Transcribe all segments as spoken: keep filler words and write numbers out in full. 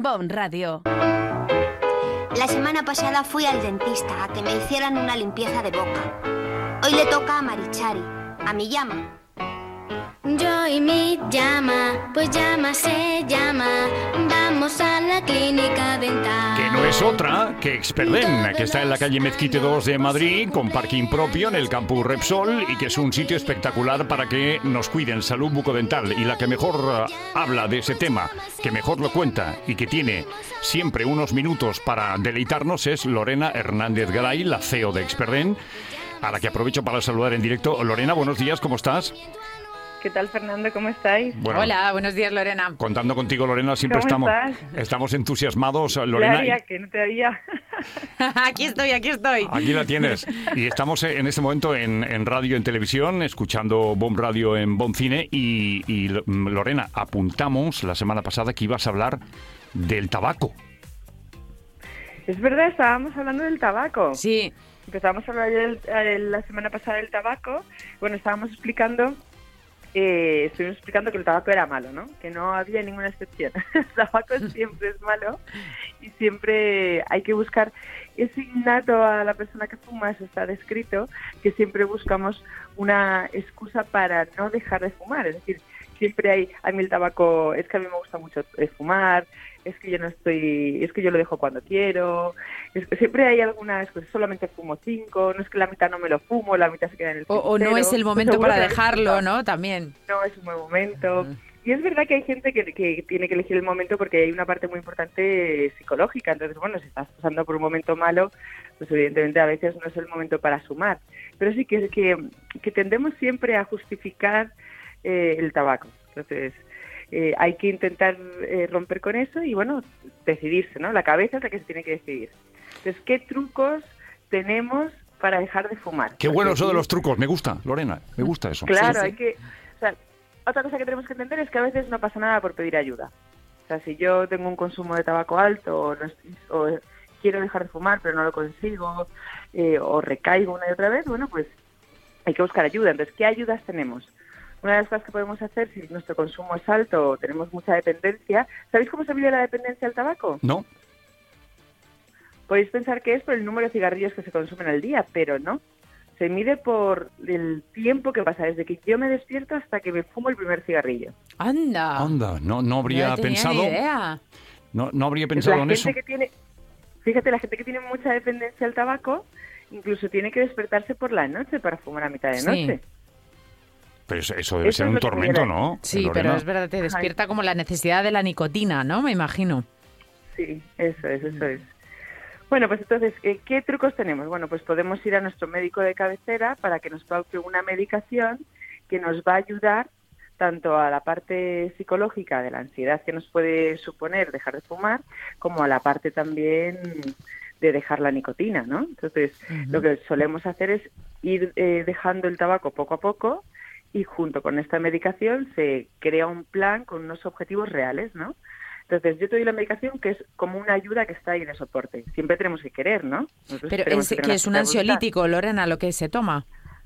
Bon Radio. La semana pasada fui al dentista a que me hicieran una limpieza de boca. Hoy le toca a Marichari, a mi llama. Yo y mi llama, pues llama se llama. Vamos a la clínica dental. Que no es otra que Experden, que está en la calle Mezquite dos de Madrid, con parking propio en el campus Repsol, y que es un sitio espectacular para que nos cuiden salud bucodental. Y la que mejor uh, habla de ese tema, que mejor lo cuenta y que tiene siempre unos minutos para deleitarnos es Lorena Hernández Garay, la C E O de Experden, a la que aprovecho para saludar en directo. Lorena, buenos días, ¿cómo estás? ¿Qué tal, Fernando? ¿Cómo estáis? Bueno, hola, buenos días, Lorena. Contando contigo, Lorena, siempre ¿Cómo estamos estás? estamos entusiasmados, Lorena. Ya haría, que no te haría. Aquí estoy, aquí estoy. Aquí la tienes. Y estamos en este momento en, en radio, en televisión, escuchando Bon Radio en Bon Cine. Y, y, Lorena, apuntamos la semana pasada que ibas a hablar del tabaco. Es verdad, estábamos hablando del tabaco. Sí. Empezamos a hablar del- eh, la semana pasada del tabaco. Bueno, estábamos explicando... Eh, estuvimos explicando que el tabaco era malo, ¿no? Que no había ninguna excepción. El tabaco siempre es malo y siempre hay que buscar, es innato a la persona que fuma, eso está descrito, que siempre buscamos una excusa para no dejar de fumar. Es decir, siempre hay, a mí el tabaco, es que a mí me gusta mucho eh, fumar, es que yo no estoy, es que yo lo dejo cuando quiero, es que siempre hay alguna excusa, solamente fumo cinco, no es que la mitad no me lo fumo, la mitad se queda en el O, o no cenicero. es el momento Seguro para que la dejarlo, gente- ¿no? También. no es un buen momento. Y es verdad que hay gente que, que tiene que elegir el momento porque hay una parte muy importante eh, psicológica. Entonces, bueno, si estás pasando por un momento malo, pues evidentemente a veces no es el momento para sumar. Pero sí que, que, que tendemos siempre a justificar eh, el tabaco. Entonces, eh, hay que intentar eh, romper con eso y, bueno, decidirse, ¿no? La cabeza es la que se tiene que decidir. Entonces, ¿qué trucos tenemos para dejar de fumar? Qué bueno Porque eso de sí, los trucos. Me gusta, Lorena, me gusta eso. Claro, Sí, sí. hay que... O sea, otra cosa que tenemos que entender es que a veces no pasa nada por pedir ayuda. O sea, si yo tengo un consumo de tabaco alto o, no estoy- o quiero dejar de fumar pero no lo consigo, eh, o recaigo una y otra vez, bueno, pues hay que buscar ayuda. Entonces, ¿qué ayudas tenemos? Una de las cosas que podemos hacer si nuestro consumo es alto o tenemos mucha dependencia... ¿Sabéis cómo se mide la dependencia al tabaco? ¿No? Podéis pensar que es por el número de cigarrillos que se consumen al día, pero no. Se mide por el tiempo que pasa desde que yo me despierto hasta que me fumo el primer cigarrillo. Anda. Anda, no, no habría No tenía pensado. ni idea. No, no habría Es pensado la en gente eso. que tiene, fíjate, la gente que tiene mucha dependencia al tabaco, incluso tiene que despertarse por la noche para fumar a mitad de Sí. noche. Pero eso, eso debe Eso ser es un lo que tormento, hubiera- ¿no? Sí, Lorena? pero es verdad, te despierta como la necesidad de la nicotina, ¿no? Me imagino. Sí, eso es, eso es. Bueno, pues entonces, eh, ¿qué trucos tenemos? Bueno, pues podemos ir a nuestro médico de cabecera para que nos paute una medicación que nos va a ayudar tanto a la parte psicológica de la ansiedad que nos puede suponer dejar de fumar, como a la parte también de dejar la nicotina, ¿no? Entonces, Ujú. lo que solemos hacer es ir eh, dejando el tabaco poco a poco y junto con esta medicación se crea un plan con unos objetivos reales, ¿no? Entonces, yo te doy la medicación que es como una ayuda que está ahí de soporte. Siempre tenemos que querer, ¿no? Nosotros Pero tenemos es, que que tener es un una voluntad. ansiolítico, Lorena, lo que se toma.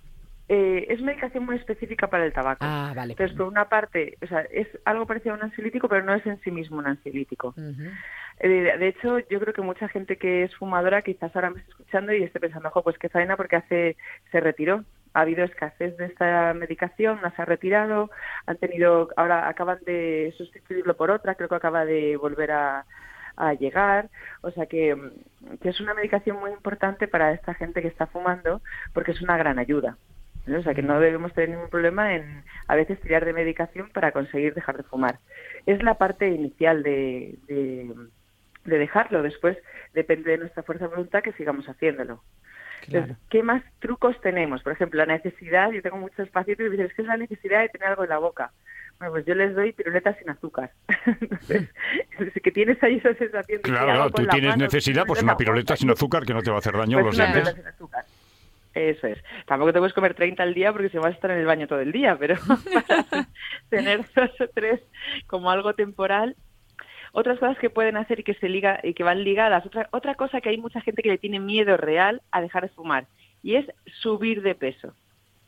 Eh, es medicación muy específica para el tabaco. Ah, vale. Entonces, por una parte, o sea, es algo parecido a un ansiolítico, pero no es en sí mismo un ansiolítico. Ujú. Eh, de hecho, yo creo que mucha gente que es fumadora quizás ahora me esté escuchando y esté pensando, ojo, pues qué faena porque hace se retiró. Ha habido escasez de esta medicación, no se ha retirado, han tenido, ahora acaban de sustituirlo por otra, creo que acaba de volver a, a llegar, o sea que, que es una medicación muy importante para esta gente que está fumando porque es una gran ayuda, ¿no? O sea que no debemos tener ningún problema en a veces tirar de medicación para conseguir dejar de fumar. Es la parte inicial de, de, de dejarlo, después depende de nuestra fuerza de voluntad que sigamos haciéndolo. Entonces, Claro. ¿qué más trucos tenemos? Por ejemplo, la necesidad, yo tengo muchos pacientes que me dicen, es que es la necesidad de tener algo en la boca. Bueno, pues yo les doy piruletas sin azúcar. Entonces, es que tienes ahí esa sensación de que Claro, algo claro, con tú la tienes mano, necesidad, pues en una la piruleta boca. sin azúcar que no te va a hacer daño a Pues los una dientes. piruleta sin azúcar. Eso es. Tampoco te puedes comer treinta al día porque si vas a estar en el baño todo el día, pero para tener dos o tres como algo temporal. Otras cosas que pueden hacer y que se liga y que van ligadas. Otra, otra cosa que hay mucha gente que le tiene miedo real a dejar de fumar y es subir de peso.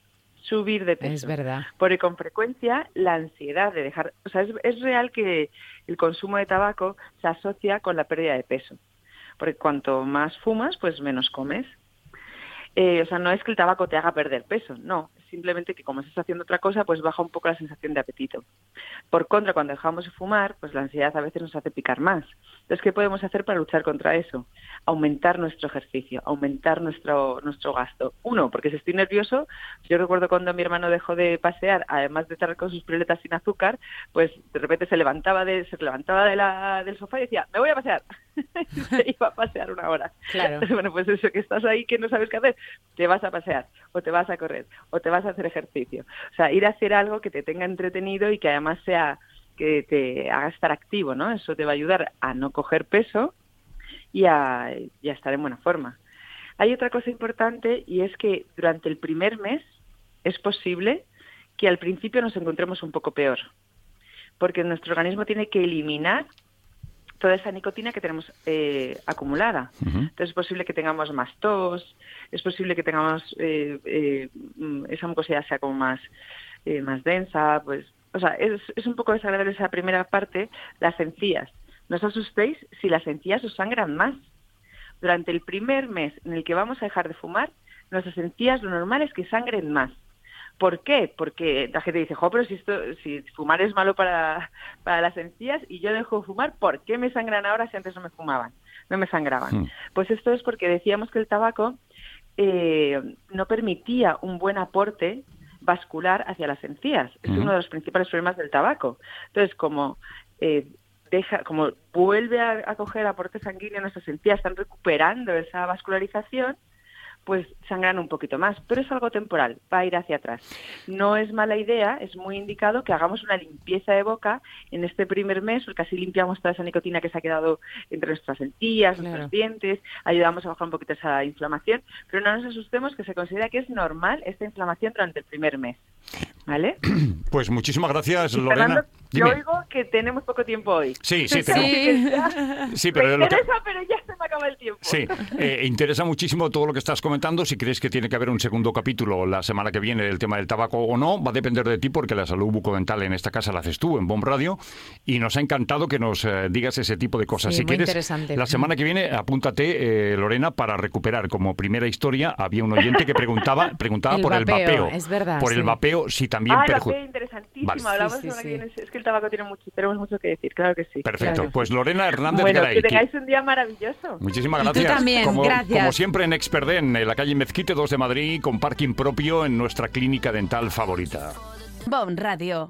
subir de peso. Es verdad. Porque con frecuencia la ansiedad de dejar... O sea, es, es real que el consumo de tabaco se asocia con la pérdida de peso. Porque cuanto más fumas, pues menos comes. Eh, o sea, no es que el tabaco te haga perder peso, no. Simplemente que como estás haciendo otra cosa, pues baja un poco la sensación de apetito. Por contra, cuando dejamos de fumar, pues la ansiedad a veces nos hace picar más. Entonces, ¿qué podemos hacer para luchar contra eso? Aumentar nuestro ejercicio, aumentar nuestro nuestro gasto. Uno, porque si estoy nervioso, yo recuerdo cuando mi hermano dejó de pasear, además de estar con sus piruletas sin azúcar, pues de repente se levantaba de se levantaba de la, del sofá y decía, me voy a pasear. Y se iba a pasear una hora. Claro. Entonces, bueno, pues eso, que estás ahí que no sabes qué hacer, te vas a pasear, o te vas a correr, o te vas a hacer ejercicio. O sea, ir a hacer algo que te tenga entretenido y que además sea que te haga estar activo, ¿no? Eso te va a ayudar a no coger peso y a, y a estar en buena forma. Hay otra cosa importante y es que durante el primer mes es posible que al principio nos encontremos un poco peor, porque nuestro organismo tiene que eliminar toda esa nicotina que tenemos eh, acumulada. Uh-huh. Entonces es posible que tengamos más tos, es posible que tengamos eh, eh, esa mucosidad sea como más, eh, más densa, pues, o sea, es, es un poco desagradable esa primera parte, las encías. No os asustéis si las encías os sangran más. Durante el primer mes en el que vamos a dejar de fumar, nuestras encías lo normal es que sangren más. ¿Por qué? Porque la gente dice, jo, pero si, esto, si fumar es malo para, para las encías y yo dejo de fumar, ¿por qué me sangran ahora si antes no me fumaban? No me sangraban. Mm. Pues esto es porque decíamos que el tabaco eh, no permitía un buen aporte vascular hacia las encías. Es mm. uno de los principales problemas del tabaco. Entonces, como... Eh, deja como vuelve a, a coger aporte sanguíneo en nuestras encías, están recuperando esa vascularización, pues sangran un poquito más, pero es algo temporal, va a ir hacia atrás. No es mala idea, es muy indicado que hagamos una limpieza de boca en este primer mes, porque así limpiamos toda esa nicotina que se ha quedado entre nuestras encías, claro. nuestros dientes, ayudamos a bajar un poquito esa inflamación, pero no nos asustemos que se considera que es normal esta inflamación durante el primer mes. ¿Vale? Pues muchísimas gracias, y Lorena. Fernando, Dime. yo oigo que tenemos poco tiempo hoy. Sí, sí, tenemos. Sí, sí pero me interesa, que... pero ya se me acaba el tiempo. Sí, eh, interesa muchísimo todo lo que estás comentando. Si crees que tiene que haber un segundo capítulo la semana que viene del tema del tabaco o no, va a depender de ti porque la salud bucodental en esta casa la haces tú, en Bon Radio, y nos ha encantado que nos eh, digas ese tipo de cosas. Sí, si muy quieres, interesante. La semana que viene, apúntate, eh, Lorena, para recuperar como primera historia. Había un oyente que preguntaba, preguntaba el por vapeo, el vapeo. Es verdad. Por sí. el vapeo, si también ah, perjudica. Interesantísimo, vale. hablamos sí, sí, sí, sí. Viene, es que el tabaco tiene mucho, tenemos mucho que decir, claro que sí. Perfecto, claro. Pues Lorena Hernández bueno, Garay. que tengáis un día maravilloso. Muchísimas gracias. Y tú también, como, gracias. Como siempre en Experden, en la calle Mezquite dos de Madrid, con parking propio en nuestra clínica dental favorita. Bon Radio.